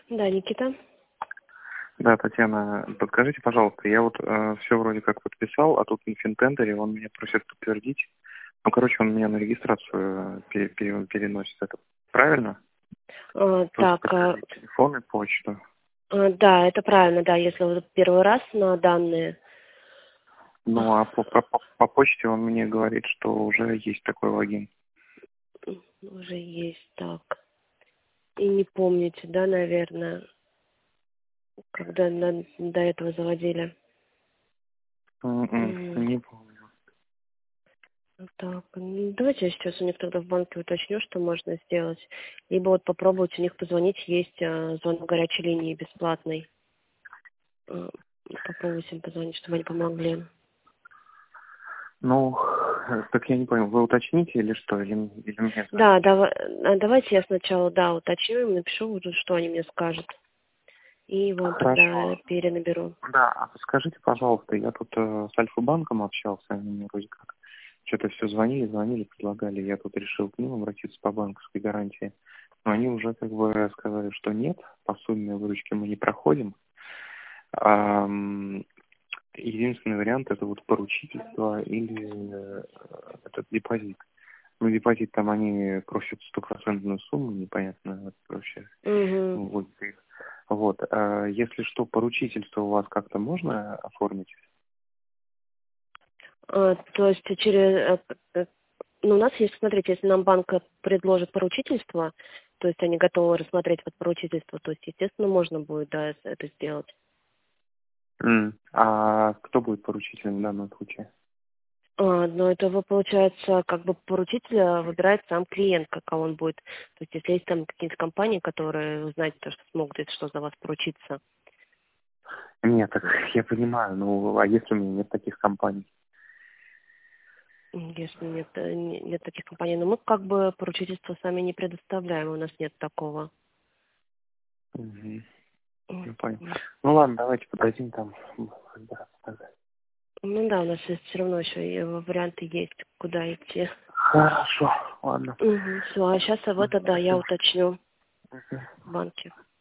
Да, Никита. Да, Татьяна, подскажите, пожалуйста, я вот все вроде как подписал, а тут на Финтендере он меня просит подтвердить. Ну, короче, он меня на регистрацию переносит. Это правильно? Просит Так, подтвердить телефон и почту. да, это правильно, да, если вот первый раз на данные. Ну, а по почте он мне говорит, что уже есть такой логин. Уже есть, так. И не помните, да, наверное, когда до этого заводили. Не помню. Так, давайте я сейчас у них тогда в банке уточню, что можно сделать. Либо вот попробовать у них позвонить, есть звонок горячей линии бесплатный. Попробуйте им позвонить, чтобы они помогли. Ну, так я не понял, вы уточните или что, или мне Да, звоните? давайте я сначала, да, уточню им, напишу, вот что они мне скажут. И вам тогда Хорошо. перенаберу. Да, а подскажите, пожалуйста, я тут с Альфа-банком общался, они мне вроде как что-то все звонили, предлагали, я тут решил к ним обратиться по банковской гарантии. Но они уже как бы сказали, что нет, по сумме выручки мы не проходим. Единственный вариант это вот поручительство или этот депозит. Ну, депозит там они просят стопроцентную сумму, непонятно вообще. Угу. Вот, вот. Если что, поручительство у вас как-то можно оформить? То есть ну, у нас есть, смотрите, если нам банк предложит поручительство, то есть они готовы рассмотреть вот поручительство, то есть, естественно, можно будет, да, это сделать. А кто будет поручителем в данном случае? Но это получается, как бы поручителя выбирает сам клиент, каков он будет. То есть, если есть там какие-то компании, которые, знаете, то, что смогут, если что, за вас поручиться. Нет, так я понимаю, ну, а если у меня нет таких компаний? Если нет таких компаний, но мы как бы поручительство сами не предоставляем, у нас нет такого. Угу. М, Ну, понял. м. Ну, ладно, давайте подадим там. Да, да. Ну да, у нас все равно еще и варианты есть, куда идти. Хорошо, ладно. Все, а сейчас вот да, я Спасибо. уточню Мгм. в банке.